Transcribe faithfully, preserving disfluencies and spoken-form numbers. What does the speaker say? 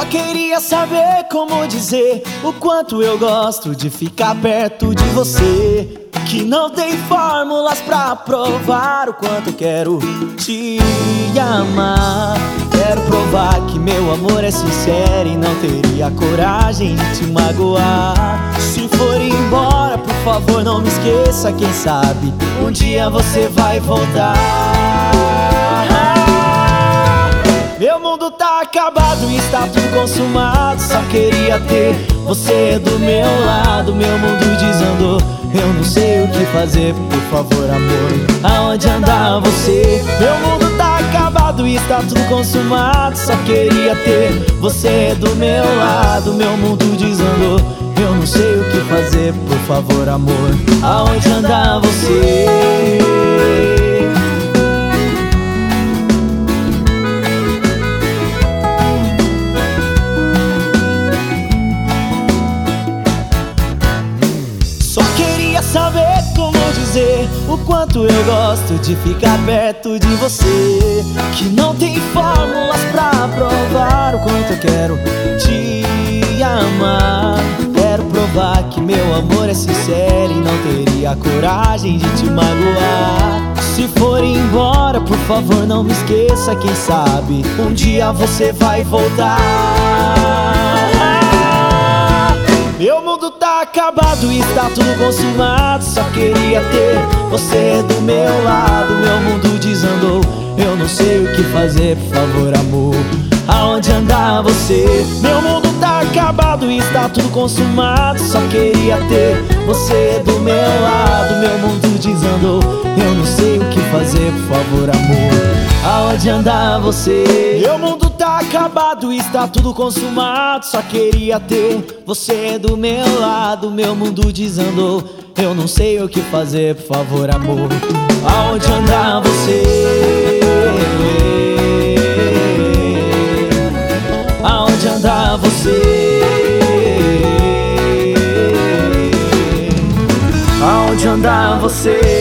queria saber como dizer o quanto eu gosto de ficar perto de você, que não tem fórmulas pra provar o quanto quero te amar. Quero provar que meu amor é sincero e não teria coragem de te magoar. Se for embora, por favor, não me esqueça. Quem sabe um dia você vai voltar. Meu mundo tá acabado e está tudo consumado. Só queria ter você do meu lado. Meu mundo desandou, eu não sei o que fazer. Por favor, amor, aonde anda você? Meu mundo tá acabado e está tudo consumado. Só queria ter você do meu lado. Meu mundo desandou, eu não sei o que fazer. Por favor, amor, aonde anda você? Só queria saber como dizer o quanto eu gosto de ficar perto de você, que não tem fórmulas pra provar o quanto eu quero te amar. Quero provar que meu amor é sincero e não teria coragem de te magoar. Se for embora, por favor, não me esqueça. Quem sabe um dia você vai voltar. Meu mundo tá acabado e está tudo consumado. Só queria ter você do meu lado. Meu mundo desandou, eu não sei o que fazer. Por favor, amor, aonde anda você? Meu mundo tá acabado e está tudo consumado. Só queria ter você do meu lado. Meu mundo desandou, eu não sei o que fazer. Por favor, amor, aonde anda você? Meu mundo tá acabado e está tudo consumado. Só queria ter você do meu lado. Meu mundo desandou, eu não sei o que fazer. Por favor, amor, aonde anda você? Aonde anda você? Aonde anda você?